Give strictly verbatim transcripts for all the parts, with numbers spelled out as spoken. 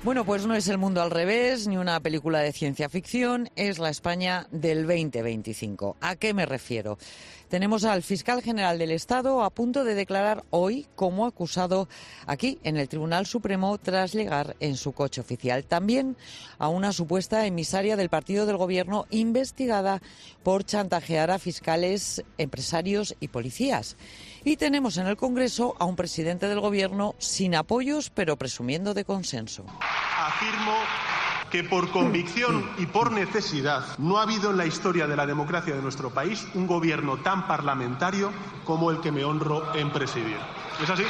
Bueno, pues no es el mundo al revés, ni una película de ciencia ficción, es la España del veinte veinticinco. ¿A qué me refiero? Tenemos al fiscal general del Estado a punto de declarar hoy como acusado aquí en el Tribunal Supremo tras llegar en su coche oficial. También a una supuesta emisaria del partido del Gobierno investigada por chantajear a fiscales, empresarios y policías. Y tenemos en el Congreso a un presidente del Gobierno sin apoyos, pero presumiendo de consenso. Afirmo que por convicción y por necesidad no ha habido en la historia de la democracia de nuestro país un gobierno tan parlamentario como el que me honro en presidir. ¿Es así?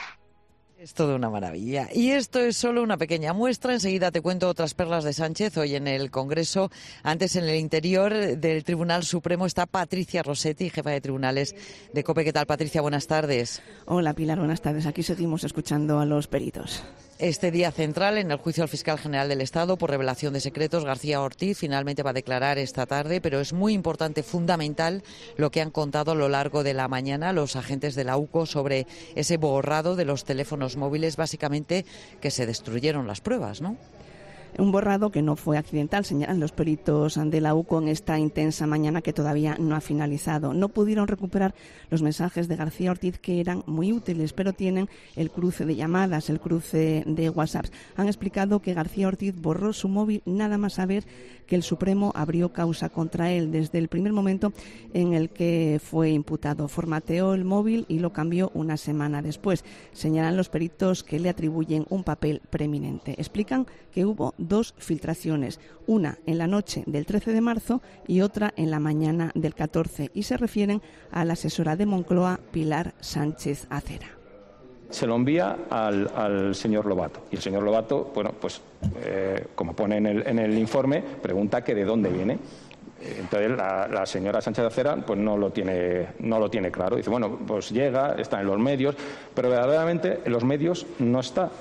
Es toda una maravilla. Y esto es solo una pequeña muestra. Enseguida te cuento otras perlas de Sánchez hoy en el Congreso. Antes, en el interior del Tribunal Supremo está Patricia Rossetti, jefa de tribunales de COPE. ¿Qué tal, Patricia? Buenas tardes. Hola, Pilar. Buenas tardes. Aquí seguimos escuchando a los peritos. Este día central en el juicio al fiscal general del Estado por revelación de secretos, García Ortiz finalmente va a declarar esta tarde, pero es muy importante, fundamental, lo que han contado a lo largo de la mañana los agentes de la U C O sobre ese borrado de los teléfonos móviles, básicamente que se destruyeron las pruebas, ¿no? Un borrado que no fue accidental, señalan los peritos de la U C O en esta intensa mañana que todavía no ha finalizado. No pudieron recuperar los mensajes de García Ortiz, que eran muy útiles, pero tienen el cruce de llamadas, el cruce de WhatsApp. Han explicado que García Ortiz borró su móvil nada más saber que el Supremo abrió causa contra él desde el primer momento en el que fue imputado. Formateó el móvil y lo cambió una semana después. Señalan los peritos que le atribuyen un papel preeminente. Explican que hubo dos filtraciones, una en la noche del trece de marzo y otra en la mañana del catorce, y se refieren a la asesora de Moncloa, Pilar Sánchez Acera. Se lo envía al, al señor Lobato y el señor Lobato, bueno, pues eh, como pone en el, en el informe, pregunta que de dónde viene. Entonces la, la señora Sánchez Acera pues no lo tiene no lo tiene claro. Dice, bueno, pues llega, está en los medios, pero verdaderamente en los medios no está.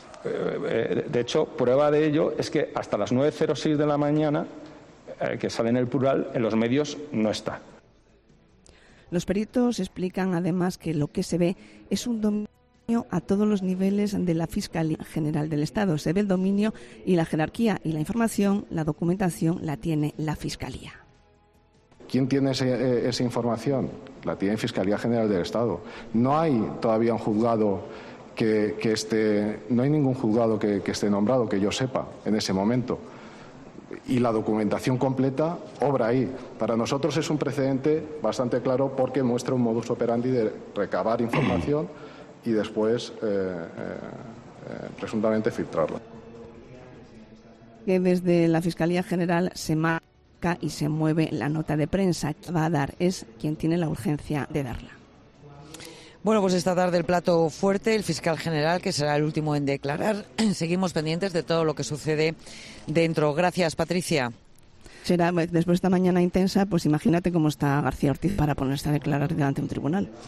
De hecho, prueba de ello es que hasta las nueve cero seis de la mañana, eh, que sale en el plural, en los medios no está. Los peritos explican además que lo que se ve es un dominio a todos los niveles de la Fiscalía General del Estado. Se ve el dominio y la jerarquía y la información, la documentación la tiene la Fiscalía. ¿Quién tiene ese, esa información? La tiene Fiscalía General del Estado. No hay todavía un juzgado Que, que esté, no hay ningún juzgado que, que esté nombrado, que yo sepa, en ese momento. Y la documentación completa obra ahí. Para nosotros es un precedente bastante claro porque muestra un modus operandi de recabar información y después eh, eh, presuntamente filtrarla. Que desde la Fiscalía General se marca y se mueve la nota de prensa que va a dar, es quien tiene la urgencia de darla. Bueno, pues esta tarde el plato fuerte, el fiscal general, que será el último en declarar. Seguimos pendientes de todo lo que sucede dentro. Gracias, Patricia. Será, después de esta mañana intensa, pues imagínate cómo está García Ortiz para ponerse a declarar delante de un tribunal.